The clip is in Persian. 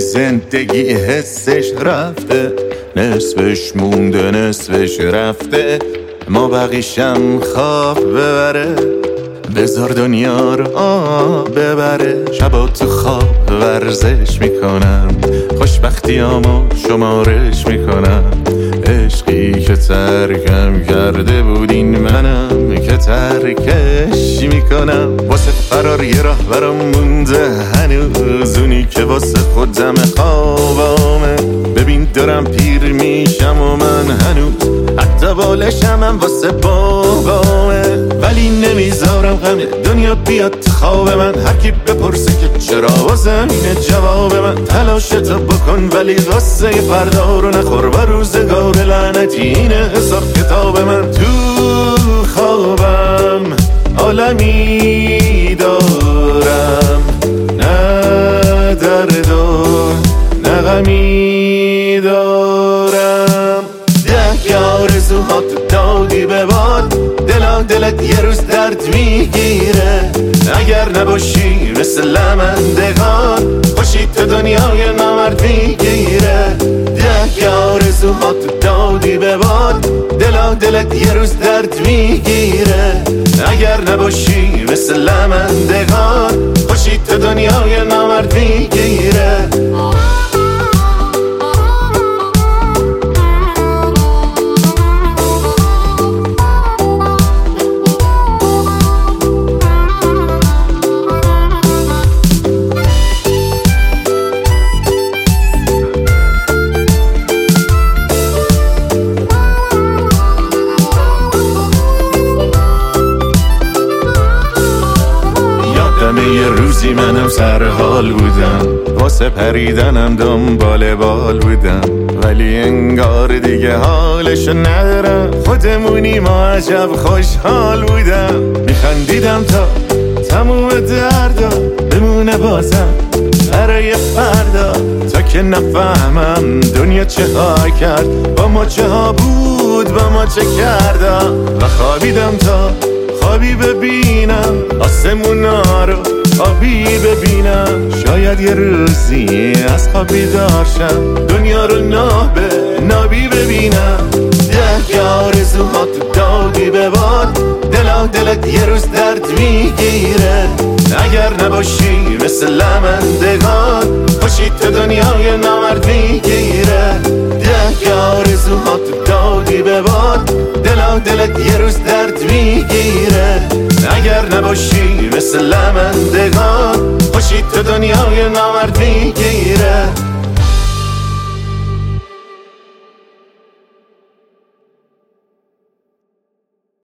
زندگی حسش رفته، نصفش مونده نصفش رفته، ما بقیشم خواب ببره، بذار دنیا رو ببره. شبا تو خواب ورزش میکنم، خوشبختیامو شمارش میکنم، عشقی که ترکم کرده بود این منم که ترکش میکنم. واسه فرار یه راه برام مونده هنوز، اونی که واسه خودم خوابامه. ببین دارم پیر میشم و من هنوز حتی بالشم هم واسه بابامه، ولی نمیذارم غم دنیا بیاد تو خواب من. هر کی بپرسه که چرا واسه اینه جواب من، تلاشتو بکن ولی قصه فردا رو نخور، و روزگار لعنتی اینه حساب کتاب من. تو خوابم عالمی دارم، نه درد و نه غمی دارم. ده آرزوها تو دادی به باد، دلت یه روز درد میگیره. اگر نباشی مثل لمندگان، خوشی تو دنیای نامرد میگیره. ده آرزوها تو دادی به باد، دلت یه روز درد میگیره. اگر نباشی مثل لمندگان، خوشی تو دنیای نامرد میگیره. یه روزی منم سرحال بودم، واسه پریدنم دنبال بال بودم، ولی انگار دیگه حالشو ندارم. خودمونی ما عجب خوشحال بودم، میخندیدم تا تموم دردا بمونه بازم برای فردا. تا که نفهمم دنیا چه ها کرد با ما، چه ها بود با ما چه کردم. و خوابیدم تا خوابی ببینم، آسمونا رو آبی ببینم. شاید یه روزی از خواب بیدار شم، دنیا رو نابی ببینم. ده آرزوها تو دادی به باد، دلت یه روز درد میگیره. اگر نباشی مثل لمندگان، خوشی تو دنیای نامرد میگیره. ده آرزوها تو دادی به باد، دلت یه روز درد میگیره. اگر نباشی مثل لمندگان، خوشی تو دنیای نامرد میگیره.